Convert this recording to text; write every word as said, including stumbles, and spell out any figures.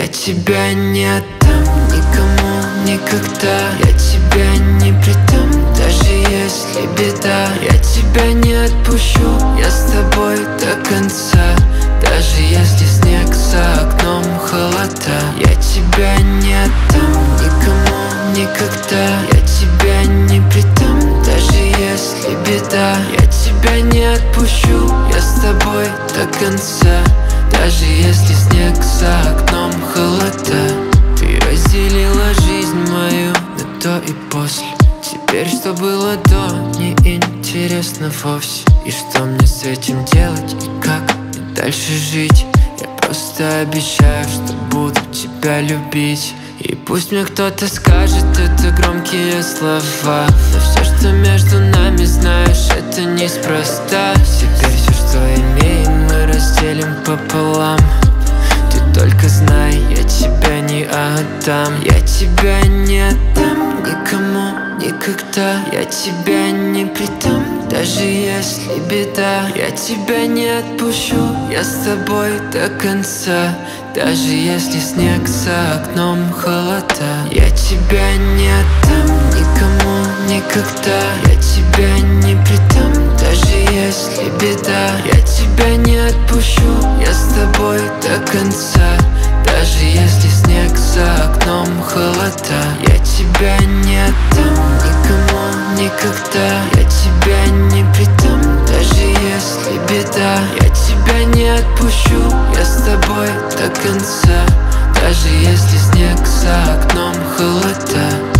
тебя не отдам никому никогда. Я тебя не предам, даже если беда. Я тебя не отпущу, я с тобой до конца. Даже если снег за окном, холода. Я тебя не отдам никому никогда. Я тебя не предам, даже если беда. Я тебя не отпущу, я с тобой до конца. Даже если снег за окном, холода. Ты разделила жизнь мою на до и после. Теперь что было до, не интересно вовсе. И что мне с этим делать, и как мне дальше жить? Я просто обещаю, что буду тебя любить. И пусть мне кто-то скажет, это громкие слова, но все, что между нами, знаешь, это неспроста. Теперь все, что имеем, мы разделим пополам. Ты только знай, я тебя не отдам. Я тебя не отдам никому никогда. Я тебя не предам, даже если беда. Я тебя не отпущу, я с тобой до конца. Даже если снег за окном, холода. Я тебя не отдам никому никогда. Я тебя не предам, даже если беда. Я тебя не отпущу, я с тобой до конца. Даже если снег за окном, холода. Я тебя не отдам никому никогда. Я тебя не предам, даже если беда. Я тебя не отпущу, я с тобой до конца. Даже если снег за окном, холода.